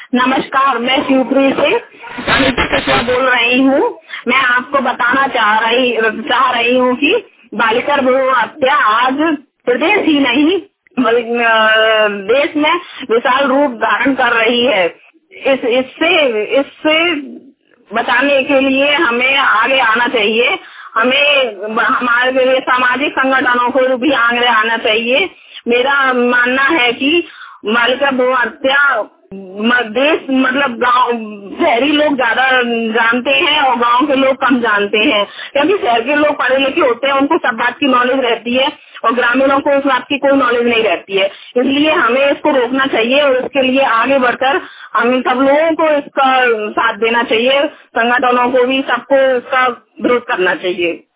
नमस्कार, मैं शिवपुरी से अनिता कछुआ बोल रही हूँ। मैं आपको बताना चाह रही हूँ कि बालिका भ्रूण हत्या आज प्रदेश ही नहीं देश में विशाल रूप धारण कर रही है। इससे बचाने के लिए हमें आगे आना चाहिए। हमें हमारे लिए सामाजिक संगठनों को भी आगे आना चाहिए। मेरा मानना है कि बालिका भ्रूण हत्या देश गांव शहरी लोग ज्यादा जानते हैं और गांव के लोग कम जानते हैं, क्योंकि शहर के लोग पढ़े लिखे होते हैं, उनको सब बात की नॉलेज रहती है और ग्रामीणों को उस बात की कोई नॉलेज नहीं रहती है। इसलिए हमें इसको रोकना चाहिए और इसके लिए आगे बढ़कर हम सब लोगों को इसका साथ देना चाहिए। संगठनों को भी सबको इसका विरोध करना चाहिए।